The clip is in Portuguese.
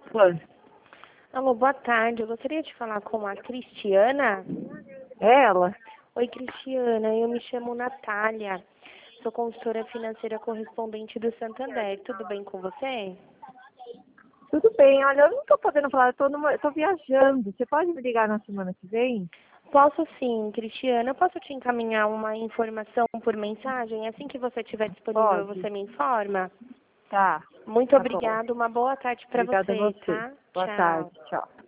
Oi. Alô, boa tarde. Eu gostaria de falar com a Cristiana. É ela? Oi, Cristiana. Eu me chamo Natália. Sou consultora financeira correspondente do Santander. Tudo bem com você? Tudo bem, olha, eu não tô podendo falar, eu tô viajando. Você pode me ligar na semana que vem? Posso sim, Cristiana. Eu posso te encaminhar uma informação por mensagem? Assim que você estiver disponível, Pode. você me informa? Tá, Muito tá bom. obrigada. Uma boa tarde para Obrigada a você, você. tá? Boa tarde, Tchau. tchau.